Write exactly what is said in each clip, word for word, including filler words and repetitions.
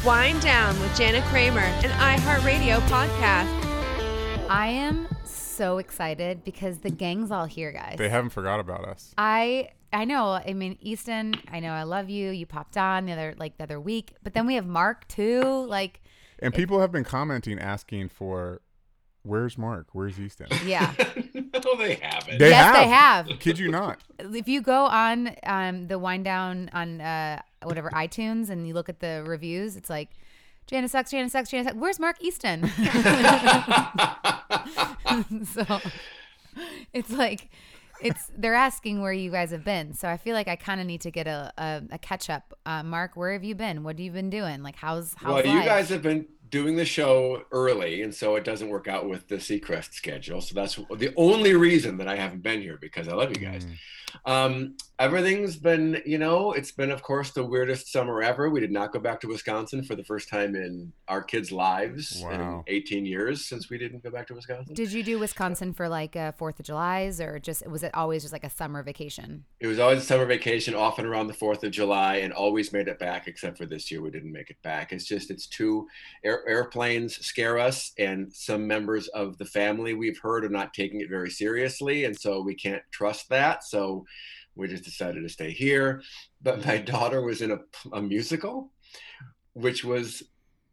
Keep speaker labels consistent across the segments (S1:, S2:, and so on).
S1: Wind Down with Jana Kramer, an iHeartRadio podcast.
S2: I am so excited because the gang's all here, guys.
S3: They haven't forgot about us.
S2: I I know. I mean, Easton, I know I love you. You popped on the other like the other week, but then we have Mark too. Like,
S3: and people have been commenting, asking for, "Where's Mark? Where's Easton?"
S2: Yeah.
S4: No, they haven't.
S3: They
S2: yes,
S3: have.
S2: they have.
S3: Kid you not?
S2: If you go on um, the Wind Down on uh, whatever iTunes and you look at the reviews, it's like Jana sucks, Jana sucks, Jana sucks. Where's Mark Easton? So it's like it's they're asking where you guys have been. So I feel like I kind of need to get a, a, a catch up. Uh, Mark, where have you been? What have you been doing? Like how's how's
S4: well,
S2: life?
S4: you guys have been doing the show early, and so it doesn't work out with the Seacrest schedule. So that's the only reason that I haven't been here, because I love you guys. Mm. Um, everything's been, you know, it's been, of course, the weirdest summer ever. We did not go back to Wisconsin for the first time in our kids' lives
S3: wow.
S4: in eighteen years since we didn't go back to Wisconsin.
S2: Did you do Wisconsin for like a fourth of July's, or just was it always just like a summer vacation?
S4: It was always a summer vacation, often around the fourth of July, and always made it back, except for this year we didn't make it back. It's just, it's too, air, airplanes scare us, and some members of the family we've heard are not taking it very seriously, and so we can't trust that. So we just decided to stay here. But my daughter was in a, a musical, which was,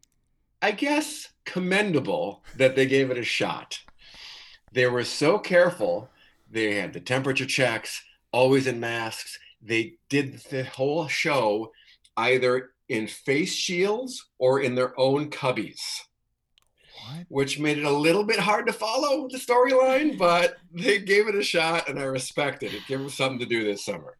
S4: I guess, commendable that they gave it a shot. They were so careful. They had the temperature checks, always in masks. They did the whole show either in face shields or in their own cubbies. What? Which made it a little bit hard to follow the storyline, but they gave it a shot, and I respect it. It gave them something to do this summer.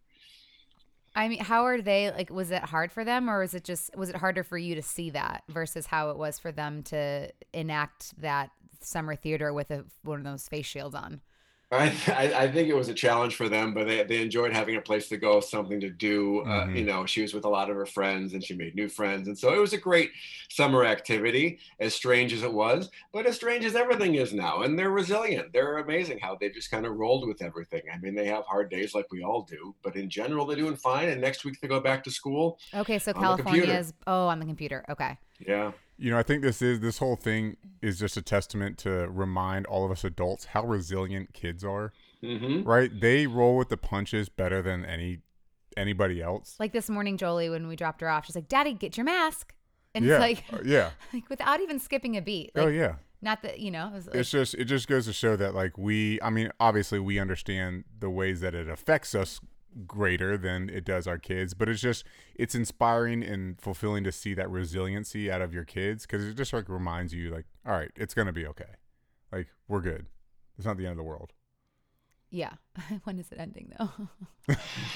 S2: I mean, how are they, like, was it hard for them, or was it just, was it harder for you to see that versus how it was for them to enact that summer theater with a, one of those face shields on?
S4: I, I think it was a challenge for them, but they, they enjoyed having a place to go, something to do. Mm-hmm. Uh, you know, she was with a lot of her friends and she made new friends. And so it was a great summer activity, as strange as it was, but as strange as everything is now. And they're resilient. They're amazing how they just kind of rolled with everything. I mean, they have hard days like we all do, but in general, they're doing fine. And next week they go back to school.
S2: Okay, so California is, oh, on the computer. Okay.
S4: Yeah.
S3: You know, I think this is this whole thing is just a testament to remind all of us adults how resilient kids are. Mm-hmm. Right? They roll with the punches better than any anybody else.
S2: Like this morning, Jolie, when we dropped her off, she's like, "Daddy, get your mask." And
S3: yeah.
S2: it's like,
S3: uh, yeah,
S2: like without even skipping a beat. Like,
S3: oh yeah.
S2: Not that, you know. It was like,
S3: it's just it just goes to show that, like, we. I mean, obviously, we understand the ways that it affects us greater than it does our kids, but it's just it's inspiring and fulfilling to see that resiliency out of your kids, because it just like reminds you, like, all right, it's gonna be okay, like, we're good, it's not the end of the world.
S2: Yeah. When is it ending though?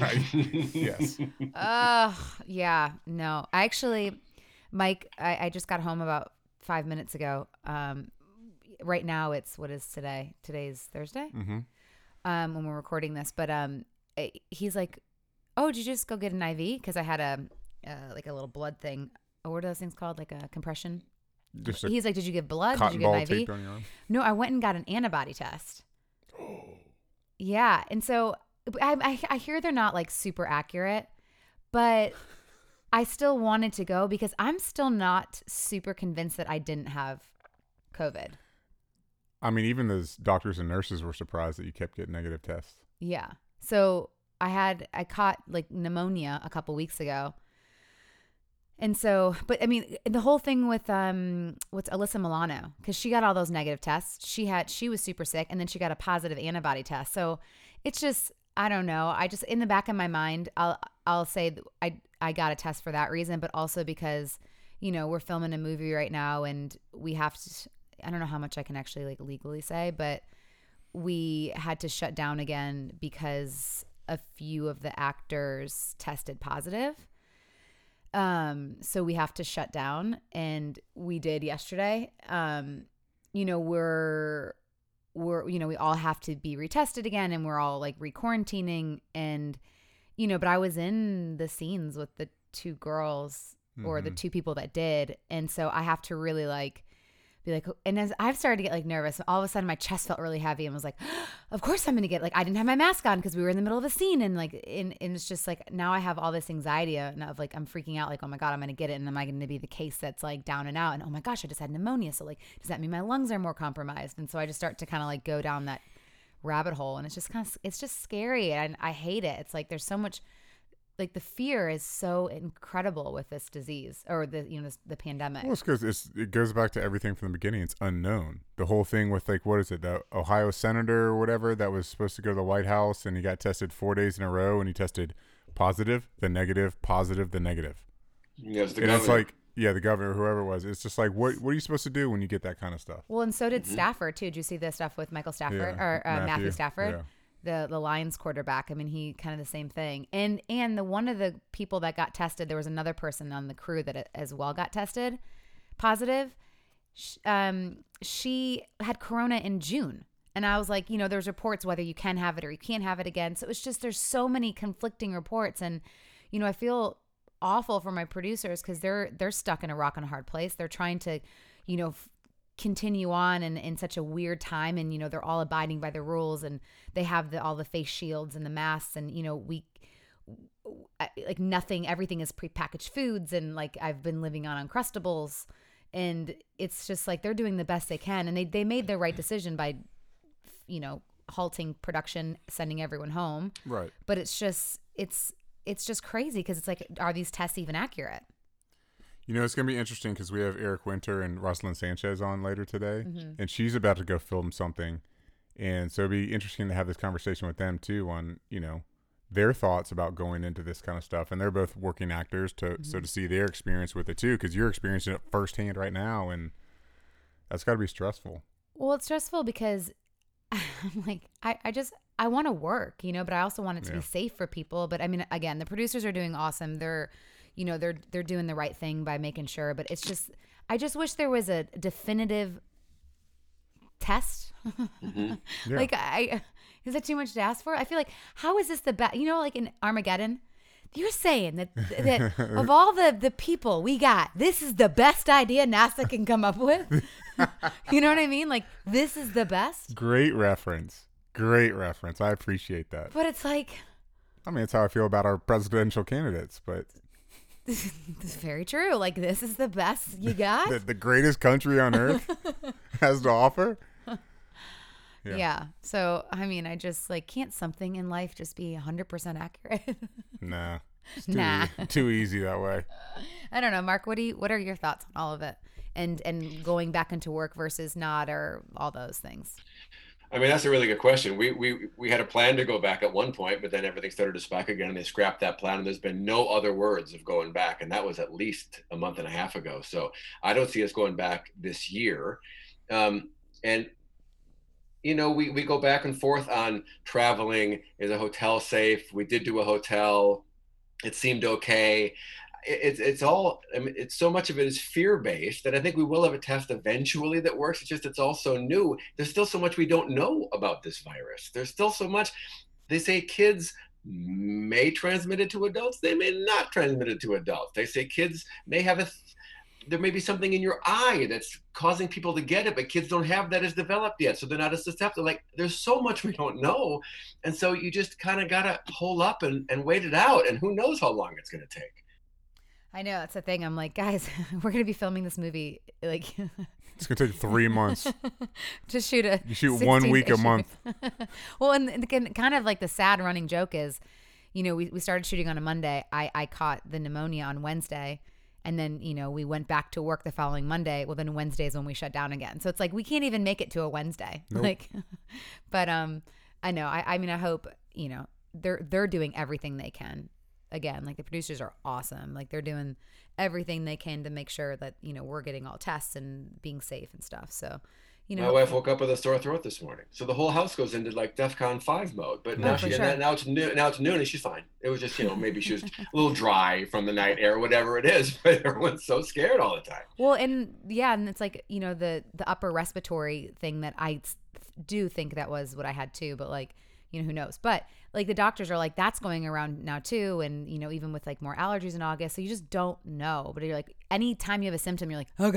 S3: Yes.
S2: Uh yeah, no, I actually Mike I, I just got home about five minutes ago. Um right now it's, what is today today's Thursday.
S3: Mm-hmm.
S2: Um when we're recording this, but um he's like, "Oh, did you just go get an I V?" Because I had a uh, like a little blood thing. Oh, what are those things called? Like a compression.
S3: Just
S2: he's like, "Did you get blood?
S3: Cotton
S2: Did you get
S3: ball
S2: an I V?"
S3: taped on your arm?
S2: No, I went and got an antibody test. Yeah, and so I, I I hear they're not like super accurate, but I still wanted to go because I'm still not super convinced that I didn't have COVID.
S3: I mean, even those doctors and nurses were surprised that you kept getting negative tests.
S2: Yeah. So I had, I caught like pneumonia a couple weeks ago. And so, but I mean, the whole thing with, um, with Alyssa Milano, cause she got all those negative tests. She had, she was super sick, and then she got a positive antibody test. So it's just, I don't know. I just, in the back of my mind, I'll, I'll say I, I got a test for that reason, but also because, you know, we're filming a movie right now and we have to, I don't know how much I can actually like legally say, but we had to shut down again because a few of the actors tested positive. Um, so we have to shut down, and we did yesterday. Um, you know, we're, we're, you know, we all have to be retested again, and we're all like re-quarantining, and, you know, but I was in the scenes with the two girls mm-hmm. or the two people that did. And so I have to really like be like, and as I've started to get like nervous, all of a sudden my chest felt really heavy and was like, of course I'm going to get, like, I didn't have my mask on because we were in the middle of a scene. And like, and, and it's just like, now I have all this anxiety and of like, I'm freaking out. Like, oh my God, I'm going to get it. And am I going to be the case that's like down and out? And oh my gosh, I just had pneumonia. So like, does that mean my lungs are more compromised? And so I just start to kind of like go down that rabbit hole, and it's just kind of, it's just scary. And I hate it. It's like, there's so much, like the fear is so incredible with this disease or the, you know, this, the pandemic.
S3: Well, it's because it's, it goes back to everything from the beginning. It's unknown. The whole thing with like, what is it? The Ohio senator or whatever that was supposed to go to the White House, and he got tested four days in a row, and he tested positive, the negative, positive, the negative.
S4: Yes, the
S3: and
S4: governor.
S3: it's like, yeah, the governor, whoever it was. It's just like, what what are you supposed to do when you get that kind of stuff?
S2: Well, and so did
S4: Mm-hmm.
S2: Stafford too. Did you see the stuff with Michael Stafford
S3: Yeah,
S2: or uh, Matthew.
S3: Matthew,
S2: Stafford?
S3: yeah.
S2: The the Lions quarterback. I mean, he kind of the same thing. And and the one of the people that got tested, there was another person on the crew that as well got tested positive. Sh- Um, she had corona in June. And I was like, you know, there's reports whether you can have it or you can't have it again. So it's just, there's so many conflicting reports. And, you know, I feel awful for my producers because they're they're stuck in a rock and a hard place. They're trying to, you know, f- continue on in, in such a weird time, and you know they're all abiding by the rules, and they have the all the face shields and the masks, and you know we like nothing, everything is prepackaged foods, and like I've been living on Uncrustables, and it's just like they're doing the best they can, and they they made the right decision by, you know, halting production, sending everyone home.
S3: Right.
S2: But it's just it's it's just crazy because it's like, are these tests even accurate?
S3: You know, it's going to be interesting because we have Eric Winter and Rosalind Sanchez on later today,
S2: Mm-hmm.
S3: and she's about to go film something. And so it'd be interesting to have this conversation with them too on, you know, their thoughts about going into this kind of stuff. And they're both working actors, to
S2: Mm-hmm.
S3: so to see their experience with it too, because you're experiencing it firsthand right now, and that's got to be stressful.
S2: Well, it's stressful because I'm like, I, I just, I want to work, you know, but I also want it to
S3: Yeah.
S2: be safe for people. But I mean, again, the producers are doing awesome. They're, you know, they're, they're doing the right thing by making sure, but it's just, I just wish there was a definitive test.
S3: Yeah.
S2: Like, I, is that too much to ask for? I feel like, how is this the best, you know, like in Armageddon, you're saying that, that of all the, the people we got, this is the best idea NASA can come up with. You know what I mean? Like, this is the best.
S3: Great reference. Great reference. I appreciate that.
S2: But it's like,
S3: I mean, it's how I feel about our presidential candidates, but
S2: this is very true. Like, this is the best you got.
S3: the, the greatest country on earth has to offer.
S2: yeah.
S3: Yeah.
S2: So, I mean, I just like, can't something in life just be one hundred percent accurate?
S3: Nah. It's too,
S2: Nah.
S3: e- too easy that way.
S2: I don't know, Mark. What do you? What are your thoughts on all of it? And and going back into work versus not, or all those things.
S4: I mean, that's a really good question. We we we had a plan to go back at one point, but then everything started to spike again, and they scrapped that plan. And there's been no other words of going back, and that was at least a month and a half ago. So I don't see us going back this year. Um, and you know, we we go back and forth on traveling. Is a hotel safe? We did do a hotel. It seemed okay. It's it's all, I mean, it's so much of it is fear-based that I think we will have a test eventually that works. It's just, it's all so new. There's still so much we don't know about this virus. There's still so much. They say kids may transmit it to adults. They may not transmit it to adults. They say kids may have a, there may be something in your eye that's causing people to get it, but kids don't have that as developed yet. So they're not as susceptible. Like, there's so much we don't know. And so you just kind of got to hold up and, and wait it out. And who knows how long it's going to take.
S2: I know, that's the thing. I'm like, guys, we're gonna be filming this movie like
S3: It's gonna take three months.
S2: to shoot a.
S3: You shoot one week a
S2: issue.
S3: month.
S2: Well, and, and kind of like the sad running joke is, you know, we, we started shooting on a Monday. I, I caught the pneumonia on Wednesday, and then you know we went back to work the following Monday. Well, then Wednesday is when we shut down again. So it's like we can't even make it to a Wednesday.
S3: Nope.
S2: Like, but um, I know. I, I mean, I hope you know they're they're doing everything they can. Again, like the producers are awesome. Like they're doing everything they can to make sure that, you know, we're getting all tests and being safe and stuff. So, you know,
S4: My wife woke up with a sore throat this morning. So the whole house goes into like DEFCON five mode. But now
S2: Oh, for
S4: she
S2: sure.
S4: now it's noon now it's noon and she's fine. It was just, you know, maybe she was a little dry from the night air, whatever it is. But everyone's so scared all the time.
S2: well, and yeah, and it's like, you know, the the upper respiratory thing that I do think that was what I had too, but like, you know, who knows? But like the doctors are like, that's going around now too. And, you know, even with like more allergies in August. So you just don't know. But you're like, anytime you have a symptom, you're like, oh God,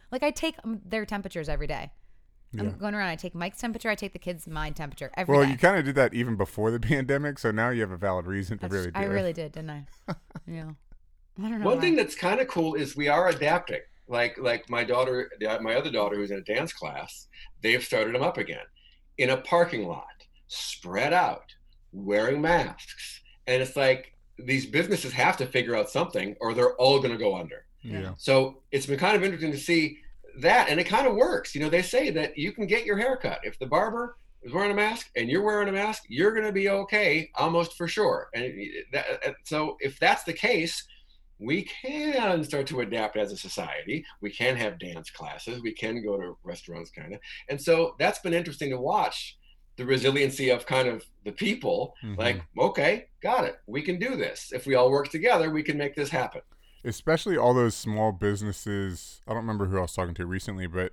S2: Like I take um, their temperatures every day.
S3: Yeah.
S2: I'm going around. I take Mike's temperature. I take the kids' mind temperature every
S3: Well,
S2: day.
S3: you kind of did that even before the pandemic, so now you have a valid reason to
S2: That's-
S3: really do
S2: I
S3: it.
S2: really did, didn't I? Yeah. I don't know.
S4: One
S2: why.
S4: thing that's kind of cool is we are adapting. Like like my daughter, my other daughter who's in a dance class, they've started them up again in a parking lot, spread out, wearing masks. And it's like these businesses have to figure out something or they're all going to go under.
S3: Yeah.
S4: So it's been kind of interesting to see that. And it kind of works. You know, they say that you can get your hair cut. If the barber is wearing a mask and you're wearing a mask, you're going to be okay almost for sure. And that, so if that's the case, we can start to adapt as a society. We can have dance classes. We can go to restaurants kind of. And so that's been interesting to watch, the resiliency of kind of the people. Mm-hmm. Like, okay, got it. We can do this. If we all work together, we can make this happen.
S3: Especially all those small businesses. I don't remember who I was talking to recently, but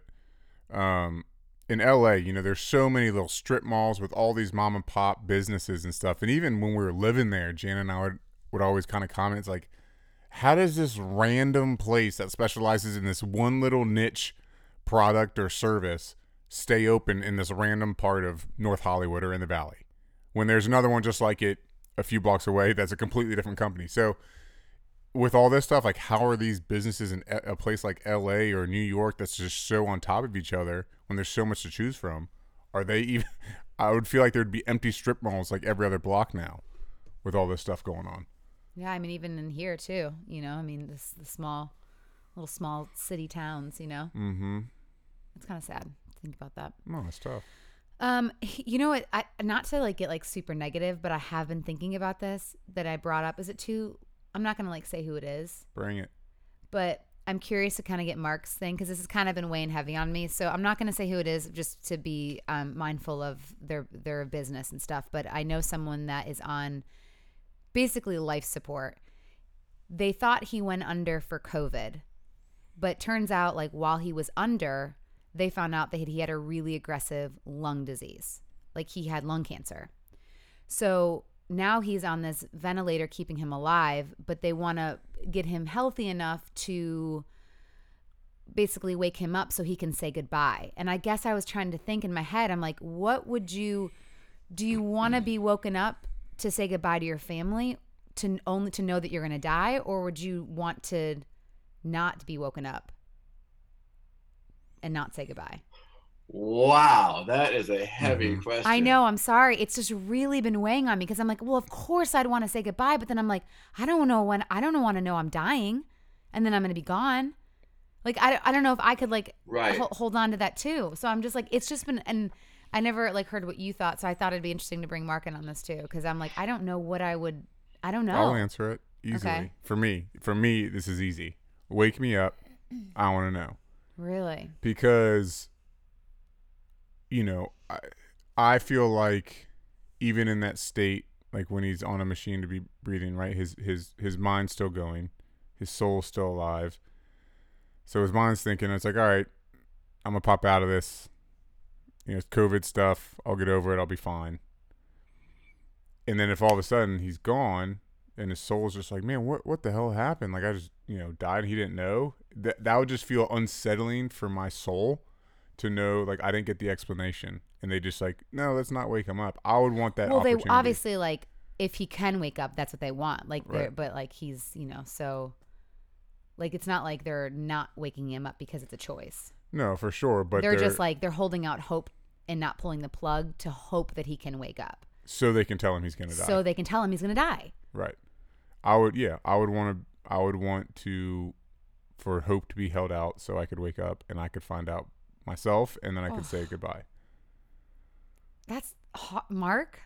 S3: um, in L A, you know, there's so many little strip malls with all these mom and pop businesses and stuff. And even when we were living there, Jan and I would, would always kind of comment, it's like, how does this random place that specializes in this one little niche product or service stay open in this random part of North Hollywood or in the Valley when there's another one just like it a few blocks away that's a completely different company? So with all this stuff, like how are these businesses in a place like L A or New York that's just so on top of each other when there's so much to choose from? Are they even – I would feel like there would be empty strip malls like every other block now with all this stuff going on.
S2: Yeah, I mean, even in here too, you know, I mean, this the small, little small city towns, you know.
S3: Mm-hmm.
S2: It's kind of sad to think about that.
S3: No, it's tough.
S2: Um, you know what? I not to like get like super negative, but I have been thinking about this that I brought up. Is it too? I'm not gonna like say who it is.
S3: Bring it.
S2: But I'm curious to kind of get Mark's thing because this has kind of been weighing heavy on me. So I'm not gonna say who it is, just to be um, mindful of their their business and stuff. But I know someone that is on basically life support. They thought he went under for COVID, but turns out like while he was under, they found out that he had a really aggressive lung disease. Like he had lung cancer. So now he's on this ventilator keeping him alive, but they want to get him healthy enough to basically wake him up so he can say goodbye. And I guess I was trying to think in my head, I'm like, what would you, do you want to be woken up to say goodbye to your family, to only to know that you're going to die, or would you want to not be woken up and not say goodbye?
S4: Wow, that is a heavy
S3: mm-hmm.
S4: question.
S2: I know, I'm sorry. It's just really been weighing on me because I'm like, well, of course I'd want to say goodbye, but then I'm like, I don't know when, I don't want to know I'm dying and then I'm going to be gone. Like, I, I don't know if I could like
S4: right.
S2: ho- hold on to that too. So I'm just like, it's just been, and I never like heard what you thought. So I thought it'd be interesting to bring Mark in on this too. Cause I'm like, I don't know what I would, I don't know.
S3: I'll answer it easily. Okay. For me, for me, this is easy. Wake me up. I want to know.
S2: Really?
S3: Because, you know, I, I feel like even in that state, like when he's on a machine to be breathing, right, his his his mind's still going, his soul's still alive. So his mind's thinking, it's like, all right, I'm gonna pop out of this. You know, it's COVID stuff. I'll get over it. I'll be fine. And then if all of a sudden he's gone and his soul's just like, man, what what the hell happened? Like I just, you know, died and he didn't know. That that would just feel unsettling for my soul to know, like, I didn't get the explanation. And they just like, no, let's not wake him up. I would want that
S2: well,
S3: opportunity.
S2: Well, they obviously, like, if he can wake up, that's what they want. Like,
S3: right.
S2: But, like, he's, you know, so, like, it's not like they're not waking him up because it's a choice.
S3: No, for sure. But
S2: they're, they're just, like, they're holding out hope and not pulling the plug to hope that he can wake up.
S3: So they can tell him he's going to die.
S2: So they can tell him he's going to die.
S3: Right. I would, yeah, I would want to, I would want to, for hope to be held out so I could wake up and I could find out myself and then I could oh. say goodbye.
S2: That's hot, Mark.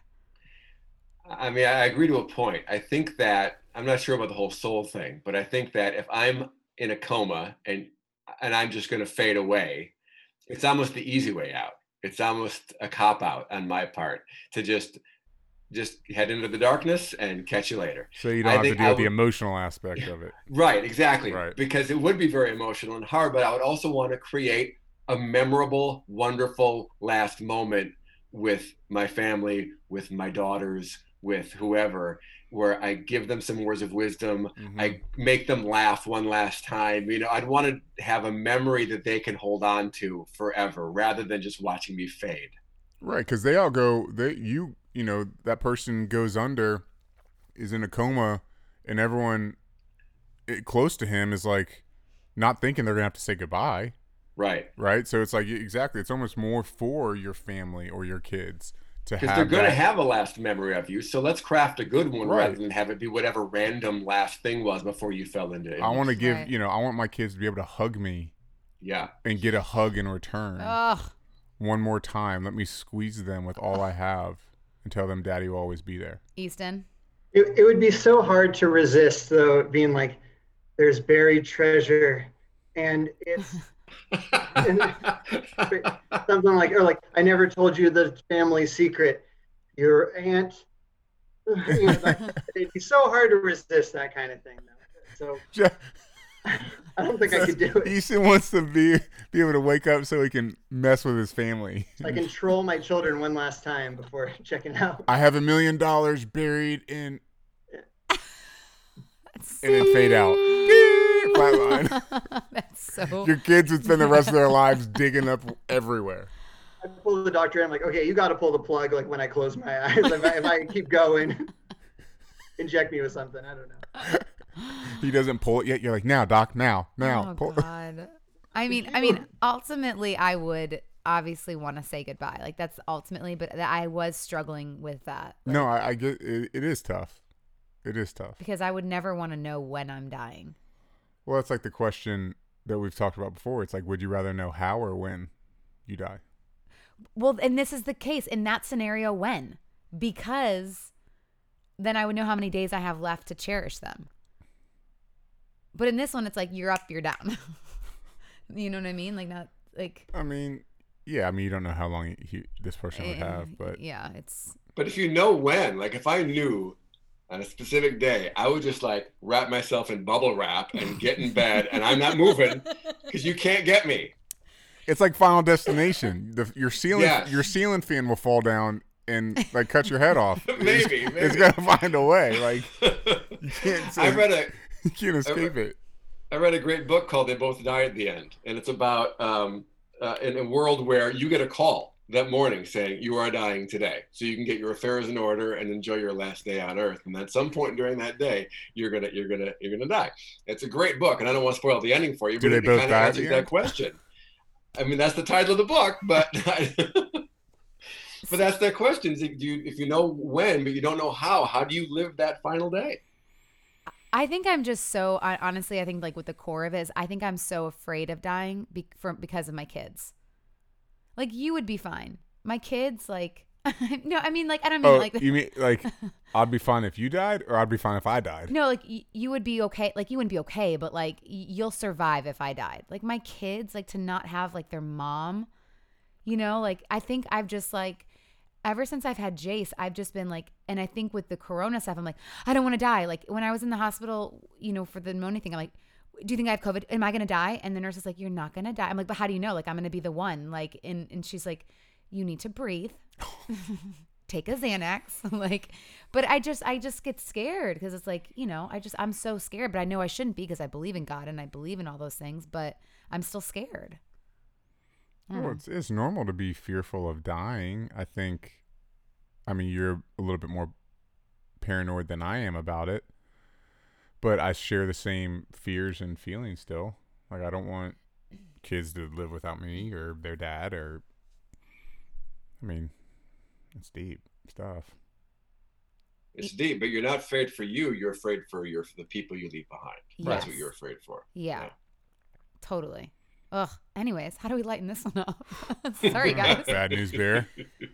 S4: I mean, I agree to a point. I think that, I'm not sure about the whole soul thing, but I think that if I'm in a coma and and I'm just going to fade away, it's almost the easy way out. It's almost a cop out on my part to just just head into the darkness and catch you later.
S3: So you don't I have to deal with the emotional aspect of it.
S4: Right, exactly.
S3: Right.
S4: Because it would be very emotional and hard, but I would also want to create a memorable, wonderful last moment with my family, with my daughters, with whoever. where I give them some words of wisdom.
S3: Mm-hmm.
S4: I make them laugh one last time. You know, I'd want to have a memory that they can hold on to forever rather than just watching me fade.
S3: Right, because they all go, they you, you know, that person goes under, is in a coma, and everyone it, close to him is like not thinking they're going to have to say goodbye.
S4: Right.
S3: Right? So it's like, exactly, it's almost more for your family or your kids.
S4: Because they're going to have a last memory of you, so let's craft a good one
S3: right.
S4: rather than have it be whatever random last thing was before you fell into it.
S3: I want to give,
S2: right.
S3: you know, I want my kids to be able to hug me,
S4: yeah,
S3: and get a hug in return.
S2: Ugh.
S3: One more time, let me squeeze them with all I have, and tell them, "Daddy will always be there."
S2: Easton,
S5: it it would be so hard to resist, though, being like, "There's buried treasure," and it's. and something like, or like, I never told you the family secret. Your aunt. You know, like, it'd be so hard to resist that kind of thing. Though. So I don't think I could do it.
S3: Easton wants to be be able to wake up so he can mess with his family.
S5: I can troll my children one last time before checking out.
S3: I have a million dollars buried in, and then fade out. Flatline.
S2: That's so.
S3: Your kids would spend the rest of their lives digging up everywhere.
S5: I pull the doctor in. I'm like, okay, you got to pull the plug. Like when I close my eyes, if I, if I keep going, inject me with something. I don't know.
S3: He doesn't pull it yet. You're like, now, doc, now, now.
S2: Oh
S3: pull.
S2: God. I mean, I mean, ultimately, I would obviously want to say goodbye. Like that's ultimately, but I was struggling with that. Like,
S3: No, I, I get it. It is tough. It is tough
S2: because I would never want to know when I'm dying.
S3: Well, that's like the question that we've talked about before. It's like, would you rather know how or when you die?
S2: Well, and this is the case in that scenario when, because then I would know how many days I have left to cherish them. But in this one, it's like, you're up, you're down. You know what I mean? Like not like.
S3: I mean, yeah. I mean, you don't know how long he, this person would have, but
S2: yeah, it's.
S4: But if you know when, like if I knew on a specific day, I would just like wrap myself in bubble wrap and get in bed, and I'm not moving because you can't get me.
S3: It's like Final Destination. The, your ceiling,
S4: Yes.
S3: your ceiling fan will fall down and like cut your head off.
S4: maybe,
S3: it's,
S4: maybe.
S3: it's gonna find a way. Like you can't. Say,
S4: I read a.
S3: you can't escape
S4: read,
S3: it.
S4: I read a great book called "They Both Die at the End," and it's about um, uh, in a world where you get a call that morning saying you are dying today, so you can get your affairs in order and enjoy your last day on Earth. And at some point during that day, you're gonna, you're gonna, you're gonna die. It's a great book, and I don't want to spoil the ending for you,
S3: Do
S4: but
S3: they
S4: it
S3: both
S4: kind of
S3: die at
S4: answers
S3: the
S4: that
S3: end?
S4: question. I mean, that's the title of the book, but but that's the question. If you if you know when, but you don't know how, how do you live that final day?
S2: I think I'm just so honestly. I think like what the core of it is, I think I'm so afraid of dying be, from because of my kids. Like you would be fine. My kids, like no, I mean like I don't mean
S3: Oh,
S2: like
S3: you mean like I'd be fine if you died, or I'd be fine if I died?
S2: no, like y- you would be okay. Like you wouldn't be okay, but like y- you'll survive if I died. Like my kids, like to not have like their mom, you know. Like I think I've just like ever since I've had Jace, I've just been like, and I think with the corona stuff, I'm like, I don't want to die. Like when I was in the hospital, you know, for the pneumonia thing, I'm like, do you think I have COVID? Am I going to die? And the nurse is like, you're not going to die. I'm like, but how do you know? Like, I'm going to be the one. Like, and, and she's like, you need to breathe, take a Xanax. Like, but I just, I just get scared because it's like, you know, I just, I'm so scared, but I know I shouldn't be because I believe in God and I believe in all those things, but I'm still scared.
S3: Well, it's, it's normal to be fearful of dying. I think, I mean, you're a little bit more paranoid than I am about it, but I share the same fears and feelings still. Like, I don't want kids to live without me or their dad, or, I mean, it's deep stuff.
S4: It's deep, but you're not afraid for you. You're afraid for your for the people you leave behind. That's
S2: Yes.
S4: what you're afraid for.
S2: Yeah,
S4: Yeah.
S2: totally. Ugh. Anyways, how do we lighten this one up? Sorry, guys.
S3: Bad news bear.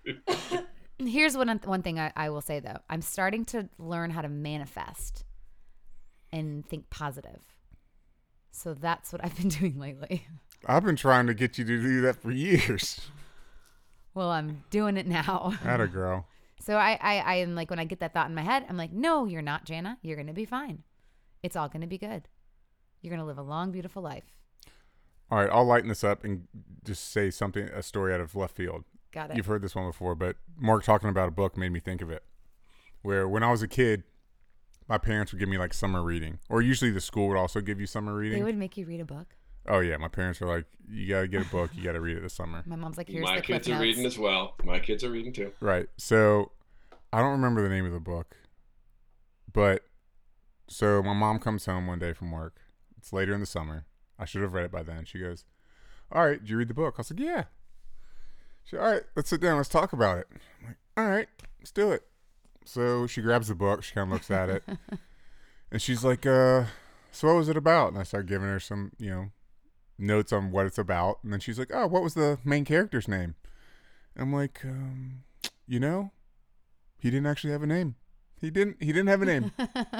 S2: Here's one one thing I, I will say though. I'm starting to learn how to manifest and think positive. So that's what I've been doing lately.
S3: I've been trying to get you to do that for years.
S2: Well, I'm doing it now.
S3: Atta girl.
S2: So I, I, I am like, when I get that thought in my head, I'm like, no, you're not, Jana. You're going to be fine. It's all going to be good. You're going to live a long, beautiful life.
S3: All right, I'll lighten this up and just say something, a story out of left field.
S2: Got it.
S3: You've heard this one before, but Mark talking about a book made me think of it. Where when I was a kid, my parents would give me like summer reading, or usually the school would also give you summer reading.
S2: They would make you read a book.
S3: Oh yeah, my parents were like, you gotta get a book, you gotta read it this summer.
S2: My mom's like, here's
S4: My
S2: the Cliff
S4: kids are
S2: Notes.
S4: reading as well. My kids are reading too.
S3: Right. So I don't remember the name of the book, but so my mom comes home one day from work. It's later in the summer. I should have read it by then. She goes, all right, did you read the book? I was like, yeah. She said, all right, let's sit down. Let's talk about it. I'm like, all right, let's do it. So she grabs the book. She kind of looks at it. And she's like, uh, so what was it about? And I start giving her some, you know, notes on what it's about. And then she's like, oh, what was the main character's name? I'm like, um, you know, he didn't actually have a name. He didn't, he didn't have a name.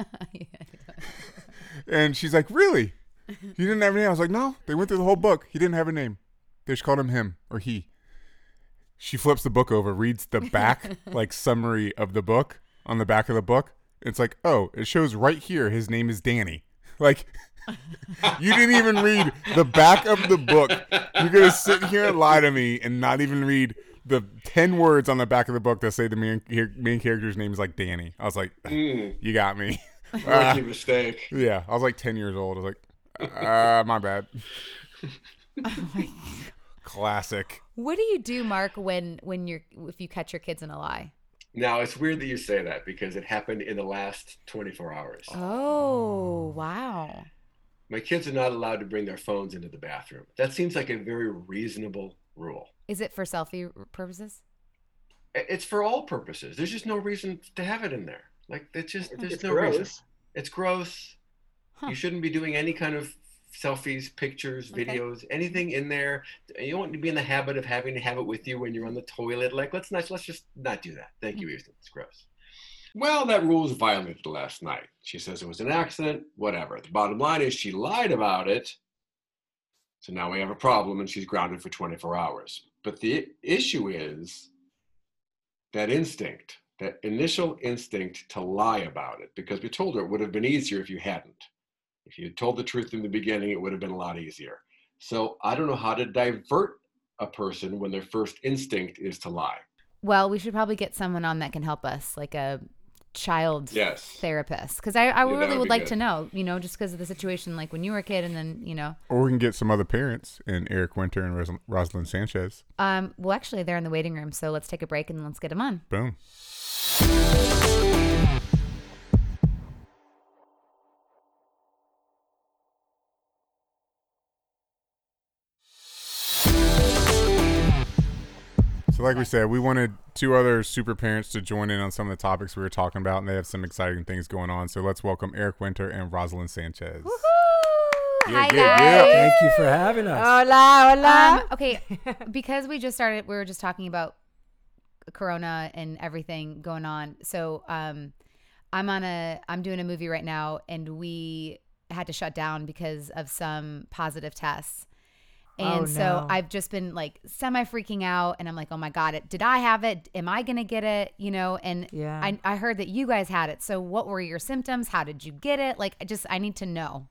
S3: And she's like, really? He didn't have a name? I was like, no, they went through the whole book. He didn't have a name. They just called him him or he. She flips the book over, reads the back, like, summary of the book on the back of the book. It's like, oh, it shows right here his name is Danny. Like, you didn't even read the back of the book. You're going to sit here and lie to me and not even read the ten words on the back of the book that say the main, main character's name is like Danny. I was like, mm. you got me.
S4: Lucky uh, mistake.
S3: Yeah, I was like ten years old. I was like, uh, my bad.
S2: Oh my God.
S3: Classic.
S2: What do you do, Mark, when when you're if you catch your kids in a lie?
S4: Now, it's weird that you say that because it happened in the last twenty-four hours.
S2: Oh, wow.
S4: My kids are not allowed to bring their phones into the bathroom. That seems like a very reasonable rule.
S2: Is it for selfie purposes?
S4: It's for all purposes. There's just no reason to have it in there. Like, it's just, there's
S5: It's
S4: no
S5: gross.
S4: reason. It's gross.
S2: Huh.
S4: You shouldn't be doing any kind of selfies, pictures,
S2: Okay.
S4: videos, anything in there. You don't want to be in the habit of having to have it with you when you're on the toilet. Like, let's not, let's just not do that. Thank you, Ethan. It's gross. Well, that rule was violated last night. She says it was an accident, whatever. The bottom line is she lied about it. So now we have a problem and she's grounded for twenty-four hours. But the issue is that instinct, that initial instinct to lie about it, because we told her it would have been easier if you hadn't. If you had told the truth in the beginning, it would have been a lot easier. So I don't know how to divert a person when their first instinct is to lie.
S2: Well, we should probably get someone on that can help us, like a child
S4: Yes.
S2: therapist. Because I, I
S4: Yeah, that
S2: really
S4: would
S2: would
S4: be
S2: like
S4: good.
S2: to know, you know, just because of the situation, like when you were a kid and then, you know.
S3: Or we can get some other parents in Eric Winter and Ros- Rosalind Sanchez.
S2: Um, well, actually, they're in the waiting room. So let's take a break and let's get them on.
S3: Boom. So like we said, we wanted two other super parents to join in on some of the topics we were talking about, and they have some exciting things going on. So let's welcome Eric Winter and Rosalind Sanchez.
S2: Woohoo!
S3: Yeah,
S2: Hi,
S3: yeah,
S2: guys.
S3: yeah.
S6: Thank you for having us.
S7: Hola, hola.
S2: Um, okay, because we just started, we were just talking about Corona and everything going on. So um, I'm on a, I'm doing a movie right now, and we had to shut down because of some positive tests. And
S7: Oh,
S2: so
S7: no.
S2: I've just been like semi freaking out, and I'm like, oh my God, it, did I have it? Am I going to get it? You know, and
S7: Yeah.
S2: I, I heard that you guys had it. So what were your symptoms? How did you get it? Like, I just, I need to know.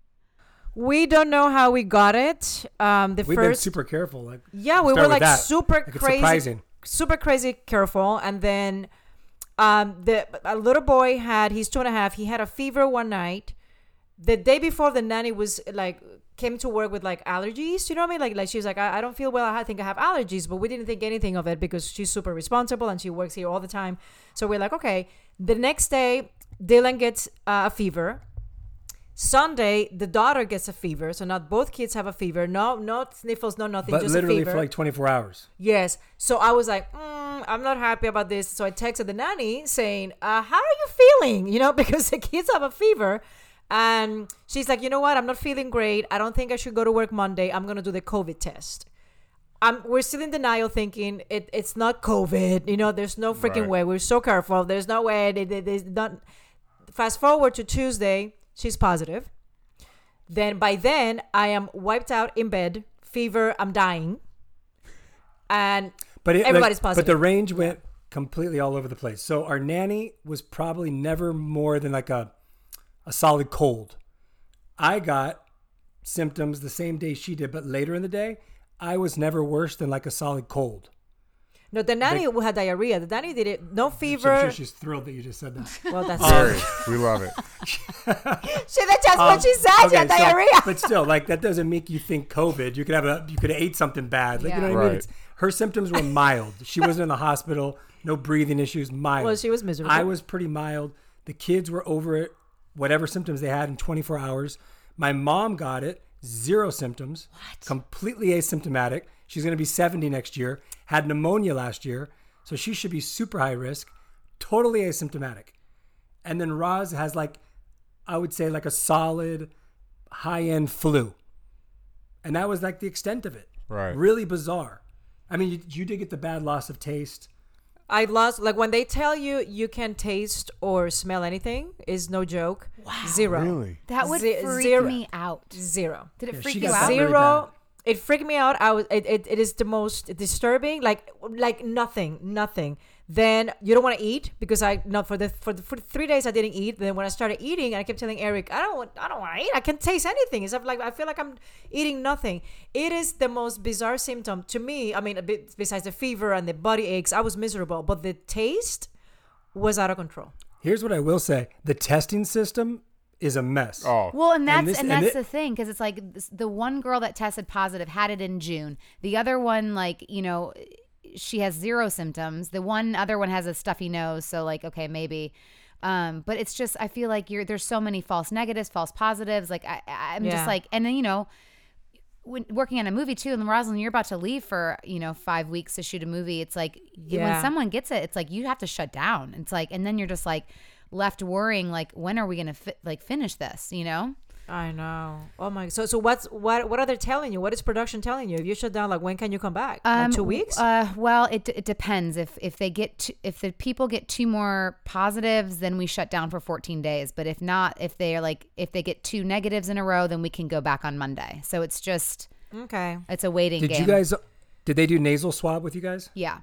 S7: We don't know how we got it. Um, the
S6: We've been
S7: first,
S6: super careful. Like,
S7: yeah, we
S6: start
S7: were
S6: with
S7: like
S6: that.
S7: super
S6: Like, it's
S7: crazy,
S6: surprising.
S7: super crazy careful. And then, um, the a little boy had, he's two and a half. He had a fever one night. The day before, the nanny was like, came to work with like allergies. You know what I mean? Like, like she was like, I, I don't feel well. I think I have allergies, but we didn't think anything of it because she's super responsible and she works here all the time. So we're like, okay. The next day, Dylan gets uh, a fever. Sunday, the daughter gets a fever. So now both kids have a fever. No, no sniffles, no nothing,
S6: But
S7: just
S6: literally
S7: a fever.
S6: for like twenty-four hours.
S7: Yes. So I was like, mm, I'm not happy about this. So I texted the nanny saying, uh, how are you feeling? You know, because the kids have a fever. And she's like, you know what? I'm not feeling great. I don't think I should go to work Monday. I'm going to do the COVID test. Um, we're still in denial thinking it, it's not COVID. You know, there's no freaking
S3: Right.
S7: way. We're so careful. There's no way. They, they, they not. Fast forward to Tuesday. She's positive. Then by then, I am wiped out in bed. Fever. I'm dying. And
S6: But it,
S7: everybody's
S6: like,
S7: positive.
S6: But the range went completely all over the place. So our nanny was probably never more than like a a solid cold. I got symptoms the same day she did, but later in the day, I was never worse than like a solid cold.
S7: No, the nanny who had diarrhea. The nanny did it. No
S6: I'm
S7: fever.
S6: sure she's thrilled that you just said that.
S7: Well, that's
S3: Very. We love it.
S7: See, that's just
S6: Um,
S7: what she said. She had
S6: so-
S7: diarrhea.
S6: but still, like that doesn't make you think COVID. You could have a, you could have ate something bad. Like, you know what I mean?
S3: Right.
S6: It's, her symptoms were mild. She wasn't in the hospital. No breathing issues. Mild.
S7: Well, she was miserable.
S6: I was pretty mild. The kids were over it, whatever symptoms they had in twenty-four hours. My mom got it, zero symptoms, what? Completely asymptomatic. She's going to be seventy next year, had pneumonia last year, so she should be super high risk, totally asymptomatic. And then Roz has like, I would say like a solid high-end flu. And that was like the extent of it.
S3: Right.
S6: Really bizarre. I mean, you, you did get the bad loss of taste.
S7: I lost, like when they tell you you can taste or smell anything, is no joke. Wow. Zero.
S3: Really?
S2: That would
S7: Ze-
S2: freak
S7: zero.
S2: me out.
S7: Zero.
S2: Did it
S6: Yeah,
S2: freak
S6: she
S2: you
S6: got
S2: out?
S6: really
S7: Zero.
S6: bad.
S7: It freaked me out. I was. It, it, it is the most disturbing. Like like nothing, nothing. Then you don't want to eat because I not for the for the for the three days I didn't eat. Then when I started eating, I kept telling Eric, I don't want I don't want to eat. I can't taste anything. It's like I feel like I'm eating nothing. It is the most bizarre symptom to me. I mean, a bit besides the fever and the body aches, I was miserable, but the taste was out of control.
S6: Here's what I will say. The testing system is a mess.
S3: Oh,
S2: Well, and that's and,
S6: this- and
S2: that's
S6: it-
S2: the thing because it's like this, the one girl that tested positive had it in June. The other one, like you know, she has zero symptoms. The one other one has a stuffy nose, so like okay, maybe. Um, but it's just I feel like you're there's so many false negatives, false positives. Like I, I'm
S7: Yeah.
S2: just like, and then you know, when working on a movie too, and Rosalind, you're about to leave for you know five weeks to shoot a movie. It's like when
S7: Yeah.
S2: someone gets it, it's like you have to shut down. It's like, and then you're just like left worrying, like when are we gonna fi- like finish this? You know.
S7: I know. Oh my. So so what's what what are they telling you? What is production telling you? If you shut down, like when can you come back? Like two weeks?
S2: Uh, well, it it depends. If if they get two, if the people get two more positives, then we shut down for fourteen days. But if not, if they are like if they get two negatives in a row, then we can go back on Monday. So it's just
S7: Okay.
S2: it's a waiting
S6: Did
S2: game.
S6: you guys, did they do nasal swab with you guys?
S2: Yeah.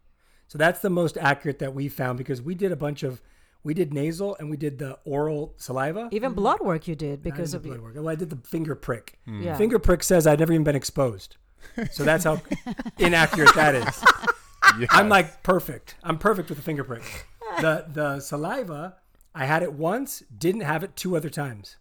S6: So that's the most accurate that we found because we did a bunch of, we did nasal and we did the oral saliva.
S7: Even blood work you did
S6: I
S7: because
S6: did
S7: of
S6: blood
S7: you.
S6: work. Well, I did the finger prick.
S7: Yeah.
S6: Finger prick says I'd never even been exposed. So that's how inaccurate that is.
S3: yes.
S6: I'm like perfect. I'm perfect with the finger prick. The the saliva, I had it once, didn't have it two other times.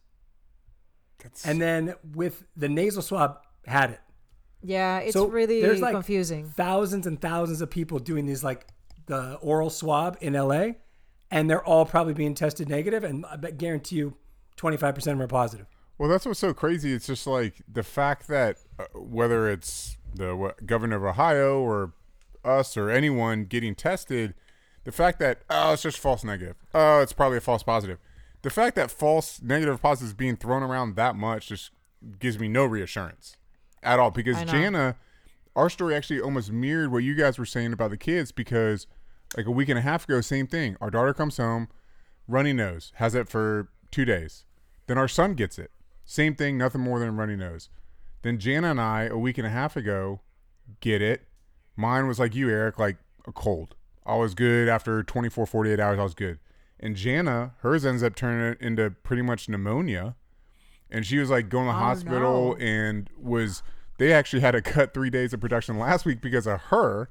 S3: That's,
S6: And then with the nasal swab, had it.
S7: Yeah, it's
S6: So
S7: really
S6: there's like
S7: confusing.
S6: Thousands and thousands of people doing these like the oral swab in L A, and they're all probably being tested negative, and I bet guarantee you twenty-five percent of them are positive.
S3: well, that's what's so crazy. It's just like the fact that uh, whether it's the what, governor of Ohio or us or anyone getting tested, the fact that oh, it's just false negative. Oh, it's probably a false positive. The fact that false negative positives being thrown around that much just gives me no reassurance at all. Because
S7: I know.
S3: Jana, our story actually almost mirrored what you guys were saying about the kids. Because like a week and a half ago, same thing. Our daughter comes home, runny nose, has it for two days. Then our son gets it. Same thing, nothing more than a runny nose. Then Jana and I, a week and a half ago, get it. Mine was like you, Eric, like a cold. I was good after twenty-four, forty-eight hours. I was good. And Jana, hers ends up turning it into pretty much pneumonia. And she was like going to the
S7: Oh,
S3: hospital
S7: no.
S3: and was, they actually had to cut three days of production last week because of her.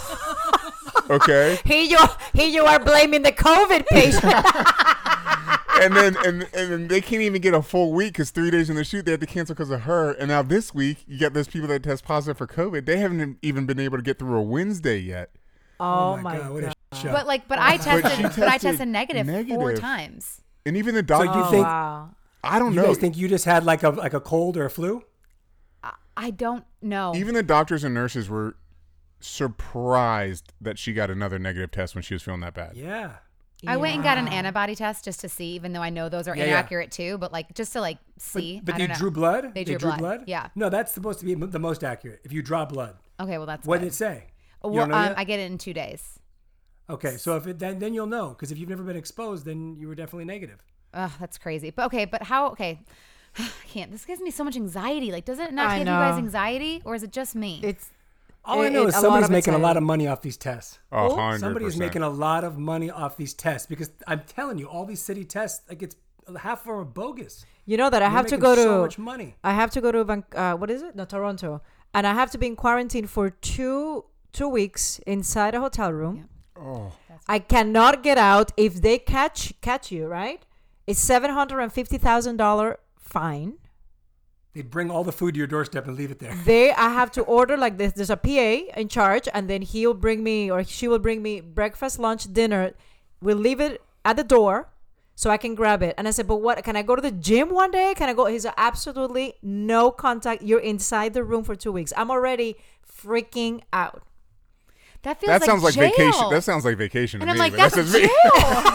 S3: Okay.
S7: Here you here you are blaming the COVID patient.
S3: and then and and then they can't even get a full week because three days in the shoot they had to cancel because of her. And now this week you got those people that test positive for COVID. They haven't even been able to get through a Wednesday yet.
S7: Oh, my
S6: what
S7: god.
S6: a show.
S2: But like, but I
S3: But
S2: tested,
S3: she
S2: but I
S3: tested
S2: tested negative, four
S3: negative.
S2: times.
S3: And even the
S6: So
S3: doctor,
S6: you
S7: Oh,
S6: think-
S7: wow.
S3: I don't
S6: you
S3: know.
S6: guys think you just had like a like a cold or a flu?
S2: I don't know.
S3: Even the doctors and nurses were surprised that she got another negative test when she was feeling that bad.
S6: Yeah.
S2: I went and got an
S7: Yeah.
S2: antibody test just to see, even though I know those are
S6: Yeah, yeah.
S2: inaccurate too, but like just to like see.
S6: But, but
S2: I
S6: they
S2: don't know.
S6: drew blood?
S2: They drew blood. Yeah.
S6: No, that's supposed to be the most accurate. If you draw blood.
S2: Okay, well that's
S6: What
S2: good.
S6: did it say? You
S2: Well,
S6: don't know
S2: um,
S6: yet?
S2: I get it in two days.
S6: Okay, so if it then then you'll know because if you've never been exposed, then you were definitely negative.
S2: Ugh, that's crazy. But okay, but how? Okay, I can't. This gives me so much anxiety. Like, does it not
S7: I
S2: give you guys
S7: know.
S2: angeanxiety, or is it just me?
S7: It's
S6: All I
S7: It-
S6: know
S7: it-
S6: is
S7: a lot
S6: somebody's
S7: of
S6: making a lot
S7: anxiety.
S6: of money off these tests.
S3: A hundred
S6: Somebody is
S3: percent.
S6: making a lot of money off these tests because I'm telling you, all these city tests, like it's half of them are bogus.
S7: you know that I
S6: They're
S7: have to
S6: making
S7: go to
S6: so much money.
S7: I have to go to Van- uh, what is it? No, Toronto, and I have to be in quarantine for two two weeks inside a hotel room.
S3: Oh,
S7: I cannot get out. If they catch catch you, right? It's seven hundred and fifty thousand dollar fine.
S6: They bring all the food to your doorstep and leave it there.
S7: They, I have to order like this. There's a P A in charge, and then he'll bring me or she will bring me breakfast, lunch, dinner. We'll leave it at the door so I can grab it. And I said, but what? Can I go to the gym one day? Can I go? He's absolutely no contact. You're inside the room for two weeks. I'm already freaking out.
S2: That feels
S3: that
S2: like
S3: sounds like
S2: jail.
S3: vacation. That sounds like vacation.
S2: And
S3: to
S2: I'm
S3: me,
S2: like,
S3: but
S2: that's,
S3: just
S2: jail.
S3: me.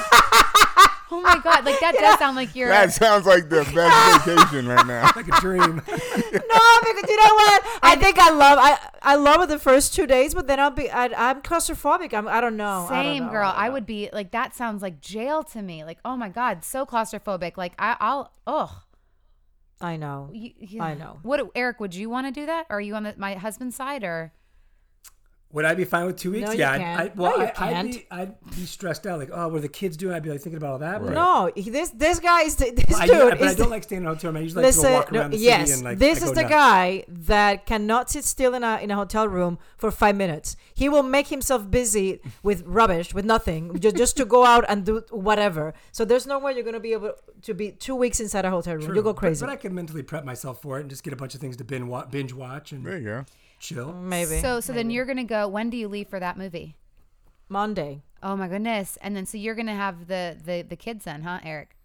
S2: Oh my god! Like that does sound like you're.
S3: That sounds like the best vacation right now.
S6: Like a dream.
S7: No, because you know what? I think I love I I love it the first two days, but then I'll be I, I'm claustrophobic. I'm I don't know. I don't
S2: Same
S7: know.
S2: girl.
S7: I,
S2: I
S7: don't
S2: would be like that. Sounds like jail to me. Like oh my god, so claustrophobic. Like I, I'll oh.
S7: know. I know.
S2: You, you-
S7: I know.
S2: What Eric? Would you want to do that? Or are you on the, my husband's side or?
S6: Would I be fine with two weeks?
S7: No, you
S6: yeah, I'd-
S7: can't.
S6: I, well,
S7: No, you
S6: I, I'd
S7: can't.
S6: be, I'd be stressed out. Like, oh, what are the kids doing? I'd be like thinking about all that. But,
S3: Right.
S7: No, he- this this guy is the, this
S6: Well, I,
S7: dude.
S6: do- but I
S7: is
S6: don't
S7: the-
S6: like staying in a hotel room. I usually like to
S7: Listen,
S6: go walk around
S7: no,
S6: the city
S7: yes,
S6: and like.
S7: this
S6: I
S7: is
S6: go
S7: the
S6: nuts.
S7: guy that cannot sit still in a in a hotel room for five minutes. He will make himself busy with rubbish, with nothing, just just to go out and do whatever. So there's no way you're gonna be able to be two weeks inside a hotel room.
S6: True.
S7: You'll go
S6: But-
S7: crazy.
S6: But, I can mentally prep myself for it and just get a bunch of things to binge watch, binge watch and
S3: There you go.
S6: chill.
S7: Maybe.
S2: So so then
S7: maybe.
S2: you're gonna go. When do you leave for that movie?
S7: Monday.
S2: Oh my goodness! And then so you're gonna have the the the kids then, huh, Eric?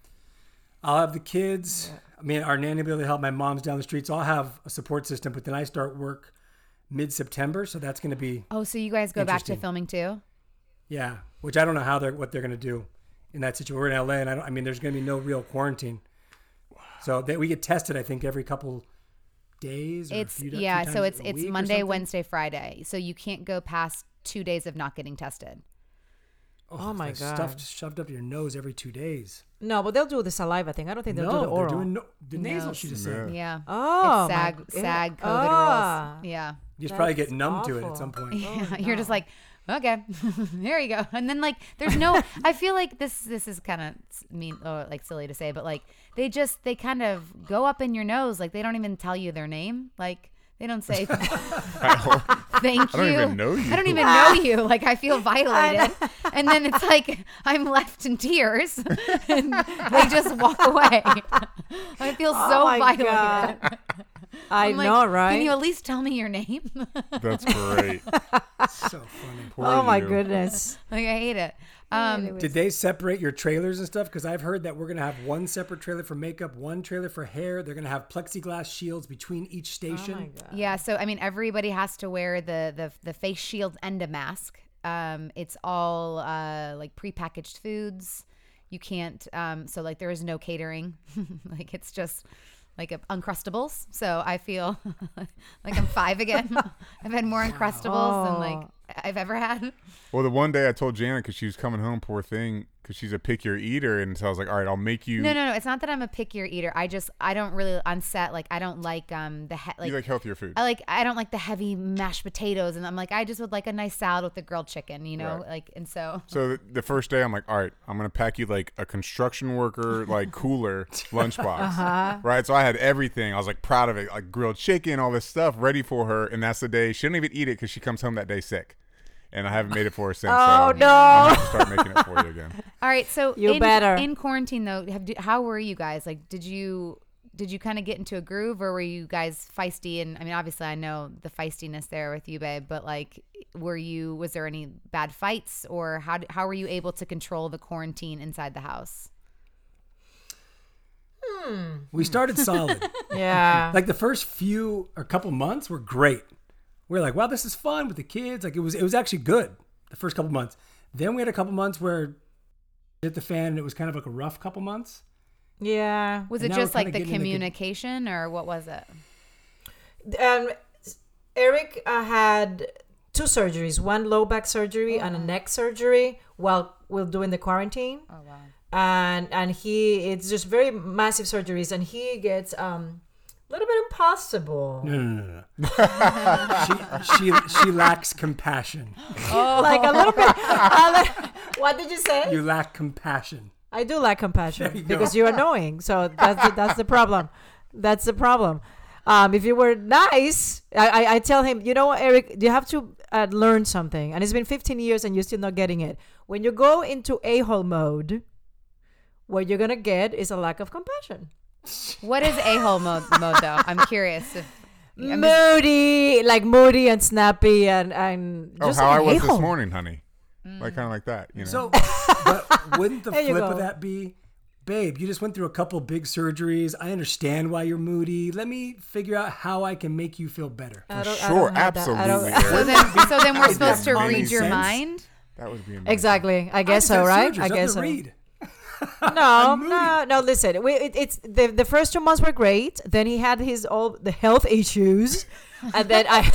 S6: I'll have the kids. I mean, our nanny will be able to help. My mom's down the street, so I'll have a support system. But then I start work mid-September, so that's going to be
S2: Oh, so you guys go back to
S6: Interesting.
S2: filming too?
S6: yeah. Which I don't know how they're what they're going to do in that situation. We're in L A, and I don't. I mean, there's going to be no real quarantine, so that we get tested. I think every couple days. Or a
S2: It's
S6: few, few
S2: yeah. So
S6: times
S2: it's
S6: a
S2: it's
S6: week or
S2: Monday,
S6: something.
S2: Wednesday, Friday. So you can't go past two days of not getting tested.
S7: Oh my
S6: the
S7: God.
S6: Stuff shoved up your nose every two days.
S7: No, but they'll do the saliva thing. I don't think they'll do
S6: no,
S7: the oral.
S6: they're doing no, the nasal.
S2: No.
S6: She just
S3: Yeah.
S6: said.
S2: Yeah.
S7: oh,
S2: it's SAG
S7: my,
S2: SAG
S7: yeah.
S2: COVID
S7: Ah.
S2: rules. Yeah.
S6: You just probably get
S7: That's
S6: numb to it
S7: awful.
S6: at some point.
S2: Yeah,
S7: Oh,
S2: you're just
S7: no.
S2: like, okay, there you go. And then like, there's no. I feel like this. This is kind of mean, or like silly to say, but like they just they kind of go up in your nose. Like they don't even tell you their name. Like they don't say thank you.
S3: I don't even know you.
S2: I don't even know you. Like I feel violated. And then it's like I'm left in tears, and they just walk away. I feel
S7: Oh
S2: so
S7: my
S2: violated.
S7: God. I
S2: I'm like,
S7: know, right?
S2: Can you at least tell me your name?
S3: That's great.
S6: So funny.
S3: Poor
S7: oh my
S3: you.
S7: goodness.
S2: Like I hate it. Um,
S6: Did they separate your trailers and stuff? Because I've heard that we're going to have one separate trailer for makeup, one trailer for hair. They're going to have plexiglass shields between each station.
S7: Oh my God.
S2: yeah, so I mean, everybody has to wear the the the face shield and a mask. Um, it's all uh, like prepackaged foods. You can't. Um, so like there is no catering. Like it's just like a, Uncrustables. So I feel like I'm five again. I've had more Uncrustables than like I've ever had.
S3: Well, the one day I told Janet because she was coming home, poor thing, because she's a pickier eater, and so I was like, all right, I'll make you.
S2: No, no, no. It's not that I'm a pickier eater. I just I don't really on set like I don't like um the he- like,
S3: you like healthier food.
S2: I like I don't like the heavy mashed potatoes, and I'm like I just would like a nice salad with the grilled chicken, you know,
S3: Right.
S2: like and so.
S3: So the- the first day, I'm like, all right, I'm gonna pack you like a construction worker like cooler lunchbox,
S2: Uh-huh.
S3: right? So I had everything. I was like proud of it, like grilled chicken, all this stuff ready for her. And that's the day she didn't even eat it because she comes home that day sick, and I haven't made it for her since.
S7: Oh,
S3: so
S7: no.
S3: I'm gonna have to start making it for you again.
S2: All right, so
S7: You
S2: in,
S7: better.
S2: in quarantine though, have, how were you guys? Like, did you did you kind of get into a groove, or were you guys feisty? And I mean, obviously, I know the feistiness there with you, babe. But like, were you? Was there any bad fights, or how d- how were you able to control the quarantine inside the house?
S6: We started solid.
S7: Yeah.
S6: Like the first few or couple months were great. We were like, wow, this is fun with the kids. Like it was, it was actually good the first couple months. Then we had a couple months where it hit the fan and it was kind of like a rough couple months.
S7: yeah.
S2: Was
S6: And
S2: it
S6: now
S2: just
S6: we're
S2: like
S6: kinda
S2: the
S6: getting in the good-
S2: communication, or what was it?
S7: Um, Eric uh, had two surgeries, one low back surgery and a neck surgery while we're doing the quarantine.
S2: Oh wow.
S7: And and he it's just very massive surgeries, and he gets um a little bit impossible.
S6: No, no, no, no. she, she, she lacks compassion.
S7: Like a little bit. uh, like- what did you say?
S6: You lack compassion.
S7: I do lack compassion
S6: There you go.
S7: because you're annoying. So that's the, that's the problem. That's the problem. Um, if you were nice, I, I, I tell him, you know what, Eric, you have to uh, learn something. And it's been fifteen years and you're still not getting it. When you go into a-hole mode, what you're going to get is a lack of compassion.
S2: What is a-hole mode, mode though? I'm curious. If, I'm
S7: moody, like moody and snappy and, and
S3: Oh,
S7: just
S3: how
S7: like
S3: I
S7: an
S3: was
S7: a-hole.
S3: this morning, honey. Like kind of like that, you know.
S6: So, but wouldn't the
S7: There you
S6: flip
S7: go.
S6: of that be, babe, you just went through a couple big surgeries. I understand why you're moody. Let me figure out how I can make you feel better.
S7: I don't- I
S3: Sure,
S7: don't have that. I don't-
S3: absolutely.
S2: so
S3: Eric.
S2: then, so then we're
S6: Would
S2: supposed
S6: that
S2: to
S6: make
S2: read your
S6: sense?
S2: mind.
S3: That would be amazing.
S7: Exactly. I guess
S6: I
S7: so,
S6: just had
S7: right?
S6: surgery.
S7: I
S6: There's
S7: guess so.
S6: nothing to read.
S7: No, no, no. Listen, we, it, it's the the first two months were great. Then he had his all the health issues, and then I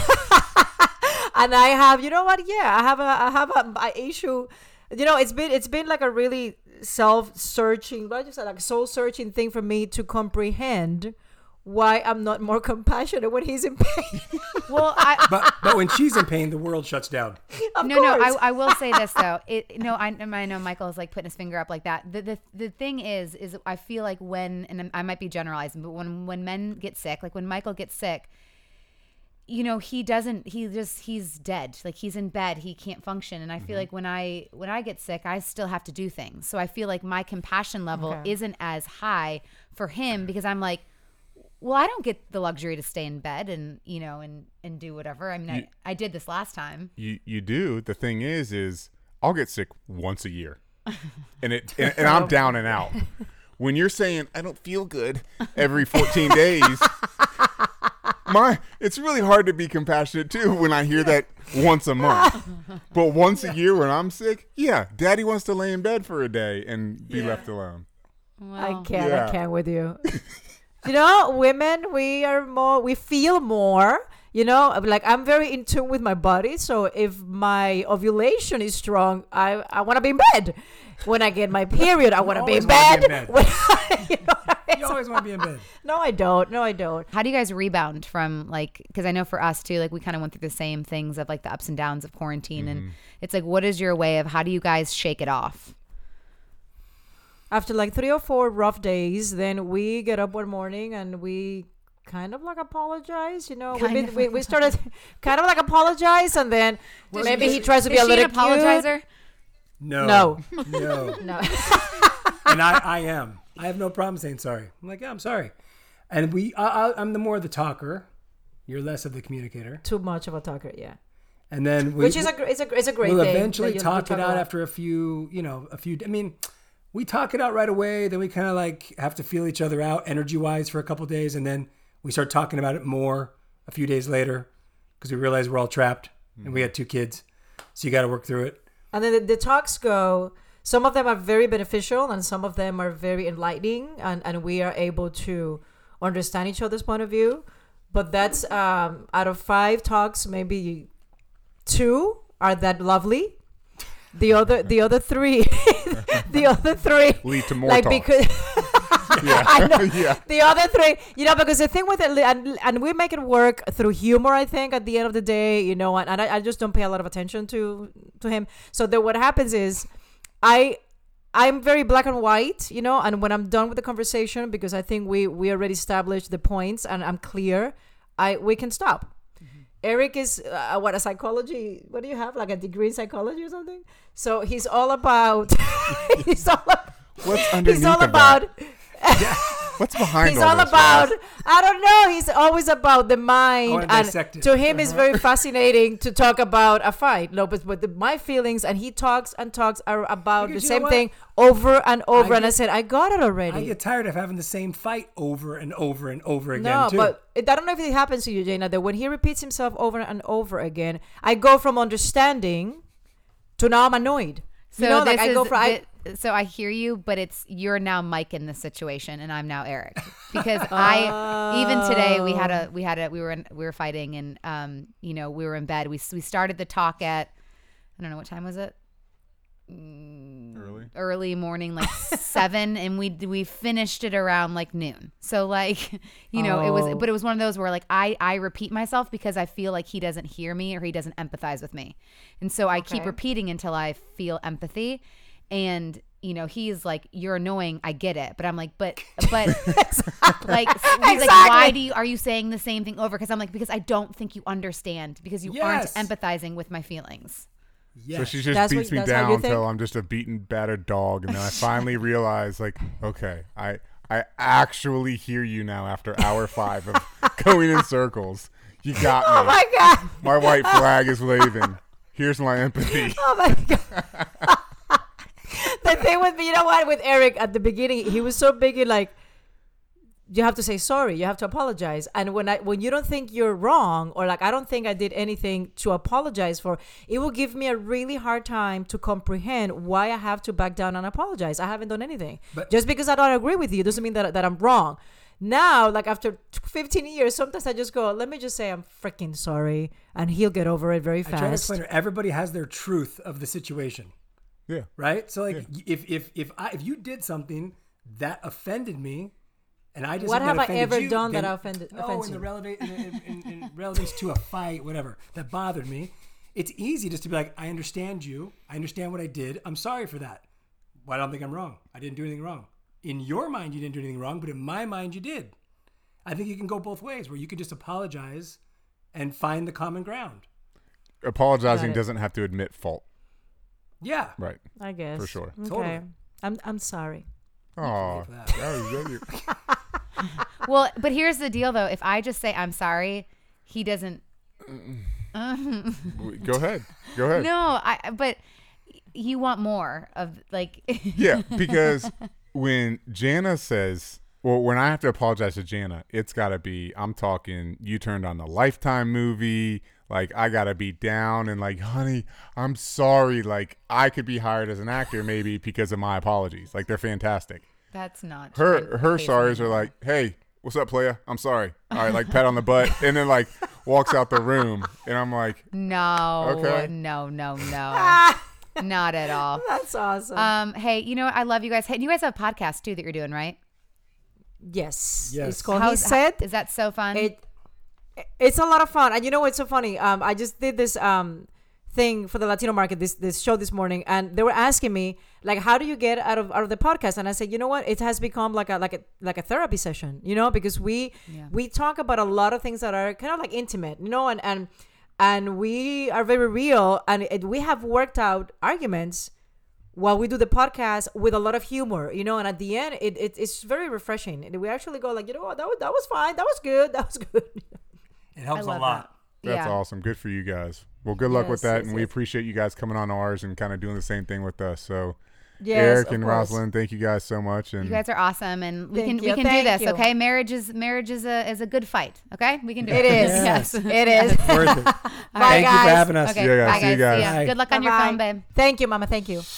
S7: and I have, you know what? Yeah, I have a I have a, a issue. You know, it's been it's been like a really self searching, what you say, like soul searching thing for me to comprehend why I'm not more compassionate when he's in pain.
S2: Well, I,
S6: But but when she's in pain, the world shuts down.
S7: Of
S2: no, no.
S7: course.
S2: I, I will say this though. It no, I, I know Michael is like putting his finger up like that. The, the the thing is, is I feel like when, and I might be generalizing, but when when men get sick, like when Michael gets sick, you know, he doesn't. He just he's dead. Like he's in bed. He can't function. And I feel like when I when I get sick, I still have to do things. So I feel like my compassion level
S7: Okay.
S2: isn't as high for him because I'm like, well, I don't get the luxury to stay in bed and, you know, and, and do whatever. I mean,
S3: You-
S2: I, I did this last time.
S3: You you do. The thing is, is I'll get sick once a year, and it and, and I'm down and out. When you're saying I don't feel good every fourteen days, my it's really hard to be compassionate too when I hear that once a month. But once a year when I'm sick, yeah, Daddy wants to lay in bed for a day and be left alone.
S7: I can't.
S3: Yeah.
S7: I can't with you. You know, women, we are more, we feel more, you know, like I'm very in tune with my body. So if my ovulation is strong, I, I want to be in bed. When I get my period, I want to be in
S6: always wanna
S7: bed.
S6: be in bed.
S7: When I- you know what I mean?
S6: You always want to be in bed.
S7: No, I don't. No, I don't.
S2: How do you guys rebound from like, because I know for us too, like we kind of went through the same things of like the ups and downs of quarantine. And it's like, what is your way of how do you guys shake it off?
S7: After like three or four rough days, then we get up one morning and we kind of like apologize, you know.
S2: Kind
S7: We've been,
S2: of.
S7: we, we started kind of like apologize, and then maybe he tries to be
S2: Is
S7: a
S2: she
S7: little
S2: an apologizer?
S6: No.
S7: No.
S6: No.
S7: Cute. No.
S6: And I, I am. I have no problem saying sorry. I'm like, yeah, I'm sorry. And we, I, I, I'm the more the talker. You're less of the communicator.
S7: Too much of a talker, yeah.
S6: And then we,
S7: Which is a gr- it's a gr- it's a great
S6: we'll
S7: thing.
S6: eventually
S7: that you-
S6: talk
S7: you
S6: it out
S7: about.
S6: after a few, you know, a few. I mean, we talk it out right away. Then we kind of like have to feel each other out energy wise for a couple days, and then we start talking about it more a few days later because we realize we're all trapped and we had two kids, so you got to work through it.
S7: And then the, the talks go. Some of them are very beneficial, and some of them are very enlightening, and, and we are able to understand each other's point of view. But that's um, out of five talks, maybe two are that lovely. The other, the other three, the other three
S3: Lead to more
S7: like
S3: talks.
S7: because
S3: Yeah.
S7: I know.
S3: Yeah.
S7: The other three, you know, because the thing with it, and, and we make it work through humor, I think, at the end of the day, you know, and, and I, I just don't pay a lot of attention to to him. So that what happens is, I I'm very black and white, you know, and when I'm done with the conversation, because I think we we already established the points and I'm clear, I we can stop. Eric is uh, what a psychology. What do you have? Like a degree in psychology or something? So he's all about. he's all.
S3: What's underneath
S7: He's all
S3: of
S7: about.
S3: that? What's behind
S7: He's
S3: all
S7: all
S3: this,
S7: about.
S3: Ross?
S7: I don't know. He's always about the
S6: I
S7: mind,
S6: wanna
S7: and
S6: dissect it.
S7: to him, it's very fascinating to talk about a fight. No, but, but the, my feelings, and he talks and talks are about
S6: Because
S7: the
S6: you know
S7: same
S6: what?
S7: thing over and over.
S6: I
S7: and I
S6: get-
S7: said, I got it already.
S6: I get tired of having the same fight over and over and over again,
S7: No,
S6: too.
S7: but it, I don't know if it happens to you, Jaina, that when he repeats himself over and over again, I go from understanding to now I'm annoyed.
S2: So
S7: you know, like
S2: this
S7: I go
S2: is
S7: from I,
S2: the- so I hear you, but it's you're now Mike in this situation, and I'm now Eric because I even today we had a we had a we were in, we were fighting, and um you know we were in bed. We we started the talk at I don't know what time was it.
S3: Early.
S2: Early morning, like seven, and we we finished it around like noon. So like, you know, it was,
S7: Oh.
S2: but it was one of those where like I I repeat myself because I feel like he doesn't hear me or he doesn't empathize with me, and so I keep
S7: Okay.
S2: repeating until I feel empathy, and you know, he's like, you're annoying. I get it. But I'm like, but, but like, he's like, why do you, are you saying the same thing over? Because I'm like, because I don't think you understand because you
S6: Yes.
S2: aren't empathizing with my feelings.
S6: Yes.
S3: So she just
S7: That's
S3: beats
S7: what-
S3: me
S7: that's how you
S3: down
S7: think?
S3: until I'm just a beaten, battered dog, and then I finally realize, like, okay, I I actually hear you now after hour five of going in circles. You got me.
S7: Oh my God.
S3: My white flag is waving. Here's my empathy.
S7: Oh my God. The thing with me, you know what, with Eric at the beginning, he was so big in like, you have to say sorry, you have to apologize. And when I when you don't think you're wrong, or like I don't think I did anything to apologize for, it will give me a really hard time to comprehend why I have to back down and apologize. I haven't done anything.
S6: But-
S7: Just because I don't agree with you doesn't mean that, that I'm wrong. Now, like after fifteen years, sometimes I just go, let me just say I'm freaking sorry, and he'll get over it very
S6: I try to
S7: fast.
S6: explain to her, everybody has their truth of the situation,
S3: Yeah.
S6: right? So like, if if if I if you did something that offended me, and I just
S7: What
S6: that
S7: have I
S6: offended
S7: ever
S6: you,
S7: done that
S6: then-
S7: offended-
S6: Oh,
S7: offends
S6: in the
S7: you?
S6: releva- in, in, in, in relates to a fight, whatever that bothered me. It's easy just to be like, I understand you. I understand what I did. I'm sorry for that. Well, I don't think I'm wrong. I didn't do anything wrong. In your mind, you didn't do anything wrong, but in my mind, you did. I think you can go both ways, where you can just apologize and find the common ground.
S3: Apologizing
S7: Got it.
S3: doesn't have to admit fault.
S6: Yeah.
S3: Right.
S7: I guess.
S3: For sure.
S7: Okay.
S6: Totally.
S7: I'm I'm sorry.
S3: Oh,
S6: for that.
S3: that was really-
S2: Well, but here's the deal though. If I just say I'm sorry, he doesn't.
S3: Go ahead. Go ahead.
S2: No, I. But you want more of like.
S3: Yeah, because when Jana says, well, when I have to apologize to Jana, it's got to be, I'm talking, you turned on the Lifetime movie. Like, I got to be down and like, honey, I'm sorry. Like, I could be hired as an actor maybe because of my apologies. Like, they're fantastic.
S2: That's not
S3: Her
S2: true.
S3: her
S2: Okay,
S3: sorries
S2: fine.
S3: are like, hey, what's up, playa? I'm sorry. All right, like pat on the butt, and then like walks out the room, and I'm like,
S2: No.
S3: Okay.
S2: No. No. No. Not at all.
S7: That's awesome.
S2: Um. Hey, you know what? I love you guys. Hey, you guys have a podcast too that you're doing, right?
S7: yes.
S6: Yes.
S7: It's called
S2: How's-
S7: He Said.
S2: Is that so fun?
S7: It it's a lot of fun. And you know what's so funny? Um I just did this um thing for the Latino market, this this show this morning, and they were asking me like, how do you get out of out of the podcast? And I said, you know what, it has become like a like a like a therapy session, you know, because we
S2: Yeah.
S7: we talk about a lot of things that are kind of like intimate, you know, and and and we are very real, and it, we have worked out arguments while we do the podcast with a lot of humor, you know, and at the end it, it it's very refreshing. And we actually go like, you know what, that was that was fine, that was good, that was good.
S6: It helps
S2: I
S6: a
S2: love
S6: lot.
S2: that.
S3: that's
S2: Yeah.
S3: awesome. Good for you guys. Well, good luck with
S7: Yes,
S3: that,
S7: yes,
S3: and we
S7: yes.
S3: appreciate you guys coming on ours and kind of doing the same thing with us. So,
S7: Yes,
S3: Eric
S7: of
S3: and
S7: course.
S3: Rosalind, thank you guys so much. And
S2: You guys are awesome, and we
S7: Thank
S2: can
S7: you.
S2: we can do
S7: Thank
S2: this.
S7: you.
S2: Okay, marriage is marriage is a is a good fight. Okay, we can do
S7: It
S2: it.
S7: is.
S2: Yes.
S7: It is.
S6: Worth it.
S7: Bye,
S6: Thank you
S7: guys.
S6: for having us.
S2: Okay.
S3: See you guys.
S2: Bye,
S3: See you
S2: guys.
S3: guys.
S2: See ya.
S6: Bye.
S2: Good luck on your
S7: Bye-bye.
S2: film, babe.
S7: Thank you, Mama. Thank you.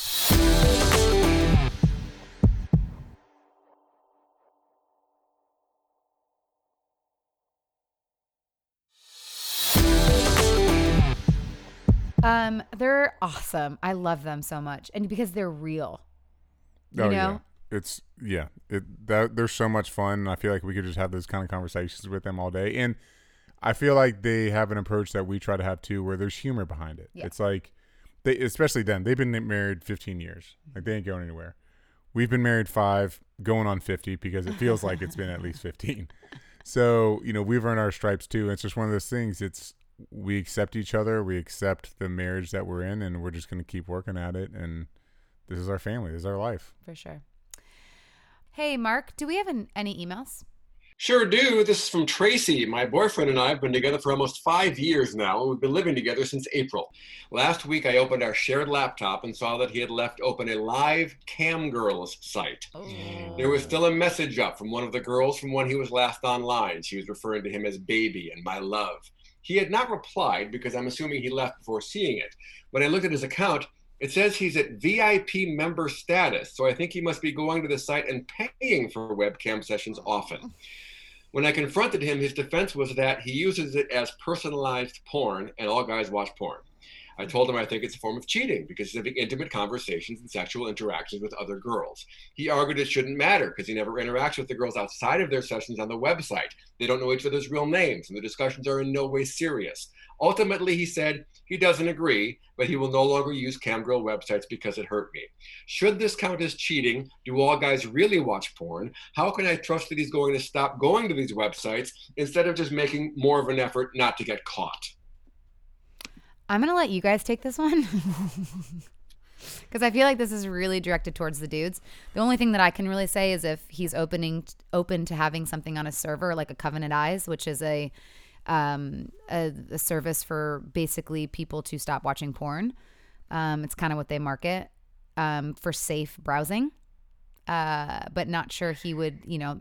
S2: Um, they're awesome. I love them so much, and because they're real. You
S3: oh
S2: know?
S3: yeah, it's yeah. It that they're so much fun. And I feel like we could just have those kind of conversations with them all day. And I feel like they have an approach that we try to have too, where there's humor behind it.
S2: Yeah.
S3: It's like they, especially them. They've been married fifteen years. Like they ain't going anywhere. We've been married five, going on fifty because it feels like it's been at least fifteen. So you know we've earned our stripes too. It's just one of those things. It's we accept each other. We accept the marriage that we're in, and we're just going to keep working at it. And this is our family. This is our life.
S2: For sure. Hey, Mark, do we have an, any emails?
S4: Sure do. This is from Tracy. My boyfriend and I have been together for almost five years now, and we've been living together since April. Last week, I opened our shared laptop and saw that he had left open a live Cam Girls site. There was still a message up from one of the girls from when he was last online. She was referring to him as baby and my love. He had not replied because I'm assuming he left before seeing it. When I looked at his account, it says he's at V I P member status, so I think he must be going to the site and paying for webcam sessions often. When I confronted him, his defense was that he uses it as personalized porn and all guys watch porn. I told him I think it's a form of cheating because he's having intimate conversations and sexual interactions with other girls. He argued it shouldn't matter because he never interacts with the girls outside of their sessions on the website. They don't know each other's real names, and the discussions are in no way serious. Ultimately, he said he doesn't agree, but he will no longer use camgirl websites because it hurt me. Should this count as cheating? Do all guys really watch porn? How can I trust that he's going to stop going to these websites instead of just making more of an effort not to get caught?
S2: I'm going to let you guys take this one because I feel like this is really directed towards the dudes. The only thing that I can really say is if he's opening open to having something on a server like a Covenant Eyes, which is a um, a, a service for basically people to stop watching porn. Um, it's kind of what they market um, for safe browsing, uh, but not sure he would, you know,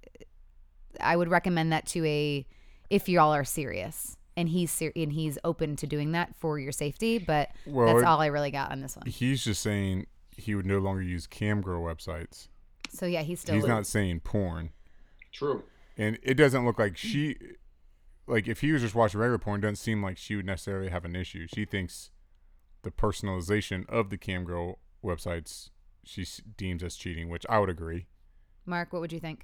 S2: I would recommend that to a, if y'all are serious and he's ser- and he's open to doing that for your safety, but
S3: Well,
S2: that's
S3: it-
S2: all I really got on this one.
S3: He's just saying he would no longer use camgirl websites.
S2: So yeah, he's still,
S3: He's not saying porn.
S4: True.
S3: And it doesn't look like she, like if he was just watching regular porn, it doesn't seem like she would necessarily have an issue. She thinks the personalization of the camgirl websites she s- deems as cheating, which I would agree.
S2: Mark, what would you think?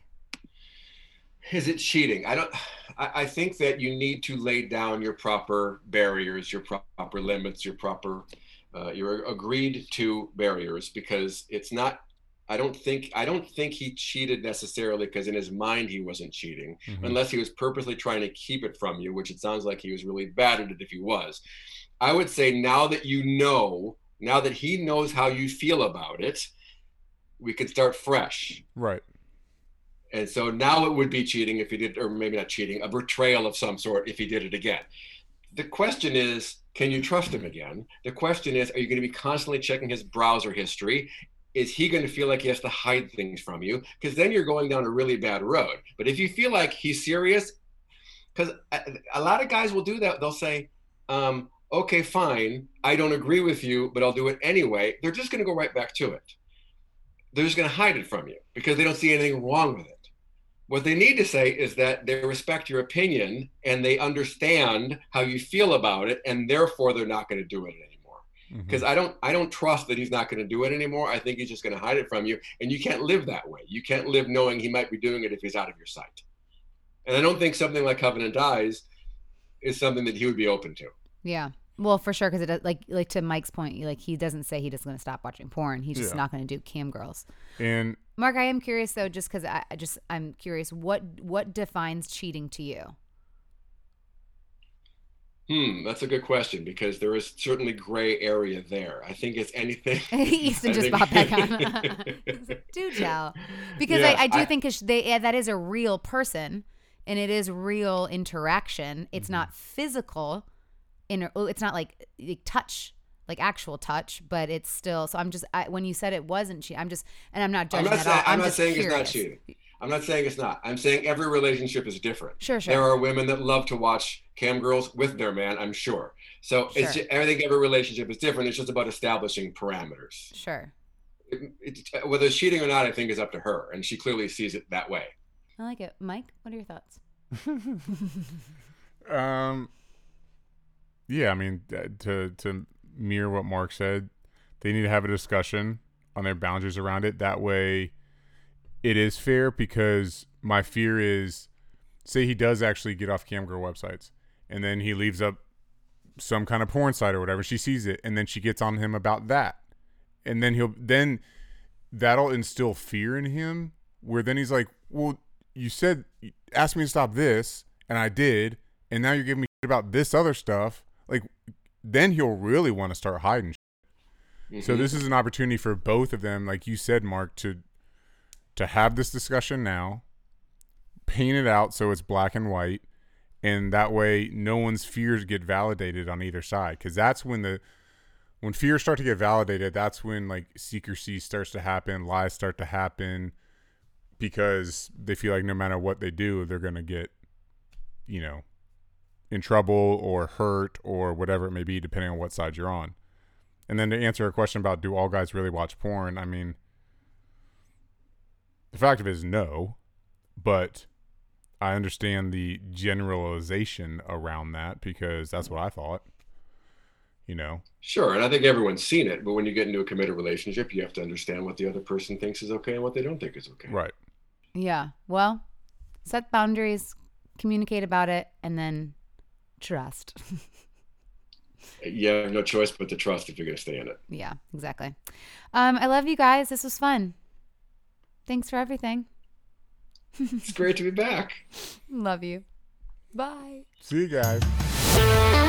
S4: Is it cheating? I don't. I, I think that you need to lay down your proper barriers, your proper limits, your proper, uh, your agreed to barriers, because it's not. I don't think. I don't think he cheated necessarily because in his mind he wasn't cheating,
S3: Mhm.
S4: unless he was purposely trying to keep it from you, which it sounds like he was really bad at it. If he was, I would say now that you know, now that he knows how you feel about it, we can start fresh.
S3: Right.
S4: And so now it would be cheating if he did, or maybe not cheating, a betrayal of some sort if he did it again. The question is, can you trust him again? The question is, are you going to be constantly checking his browser history? Is he going to feel like he has to hide things from you? Because then you're going down a really bad road. But if you feel like he's serious, because a, a lot of guys will do that. They'll say, um, okay, fine, I don't agree with you, but I'll do it anyway. They're just going to go right back to it. They're just going to hide it from you because they don't see anything wrong with it. What they need to say is that they respect your opinion and they understand how you feel about it, and therefore they're not going to do it anymore. Because
S3: Mhm.
S4: I don't, I don't trust that he's not going to do it anymore. I think he's just going to hide it from you, and you can't live that way. You can't live knowing he might be doing it if he's out of your sight. And I don't think something like Covenant Eyes is something that he would be open to.
S2: Yeah. Well, for sure, because it like like to Mike's point, like he doesn't say he just going to stop watching porn. He's just
S3: Yeah.
S2: not going to do cam girls.
S3: And
S2: Mark, I am curious though, just because I, I just I'm curious, what what defines cheating to you?
S4: Hmm, that's a good question because there is certainly gray area there. I think it's anything.
S2: Easton
S4: I
S2: just
S4: think-
S2: popped back on. He's like, do tell. Because
S4: Yes,
S2: I, I do
S4: I-
S2: think 'cause they yeah, that is a real person and it is real interaction. It's not physical. Inter- oh, it's not like, like touch, like actual touch, but it's still. So I'm just I, when you said it wasn't cheating, I'm just and I'm not
S4: I'm
S2: judging
S4: not
S2: at
S4: saying,
S2: all.
S4: I'm
S2: I'm
S4: not
S2: just
S4: saying
S2: curious.
S4: it's not cheating. I'm not saying it's not. I'm saying every relationship is different.
S2: Sure, sure.
S4: There are women that love to watch cam girls with their man, I'm sure. So it's
S2: Sure.
S4: just, I think every relationship is different. It's just about establishing parameters.
S2: Sure.
S4: It, it, whether it's cheating or not, I think is up to her, and she clearly sees it that way.
S2: I like it. Mike, what are your thoughts?
S3: Um, yeah, I mean, uh, to to mirror what Mark said, they need to have a discussion on their boundaries around it. That way, it is fair. Because my fear is, say he does actually get off camgirl websites, and then he leaves up some kind of porn site or whatever. She sees it, and then she gets on him about that, and then he'll then that'll instill fear in him. Where then he's like, well, you said ask me to stop this, and I did, and now you're giving me shit about this other stuff. Like, then he'll really want to start hiding shit. So
S4: Mhm.
S3: this is an opportunity for both of them, like you said, Mark, to to have this discussion now, paint it out so it's black and white, and that way no one's fears get validated on either side. Because that's when the when fears start to get validated, that's when like secrecy starts to happen, lies start to happen, because they feel like no matter what they do, they're gonna get, you know, in trouble or hurt or whatever it may be, depending on what side you're on. And then to answer a question about do all guys really watch porn, I mean, the fact of it is no, but I understand the generalization around that because that's what I thought. you know.
S4: Sure, and I think everyone's seen it, but when you get into a committed relationship, you have to understand what the other person thinks is okay and what they don't think is okay.
S3: Right.
S2: Yeah. Well, set boundaries, communicate about it, and then trust.
S4: You have no choice but to trust if you're going to stay in it.
S2: Yeah, exactly. Um, I love you guys. This was fun. Thanks for everything.
S4: It's great to be back.
S2: Love you. Bye.
S3: See you guys.